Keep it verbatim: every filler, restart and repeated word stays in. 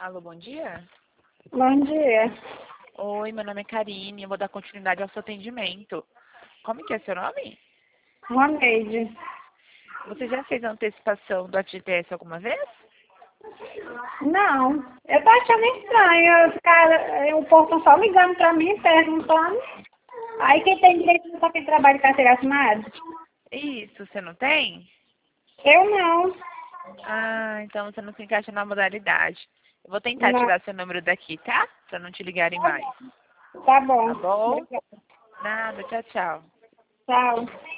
Alô, bom dia? Bom dia. Oi, meu nome é Karine, eu vou dar continuidade ao seu atendimento. Como que é seu nome? Roneide. Você já fez a antecipação do F G T S alguma vez? Não, eu tô achando estranho. Os cara, o povo tão só ligando pra mim, perguntando. Aí quem tem direito não só quem trabalha de carteira assinada? Isso, você não tem? Eu não. Ah, então você não se encaixa na modalidade. Eu vou tentar Não. tirar seu número daqui, tá? Pra não te ligarem mais. Tá bom. Tá bom? Obrigada. Nada, tchau, tchau. Tchau.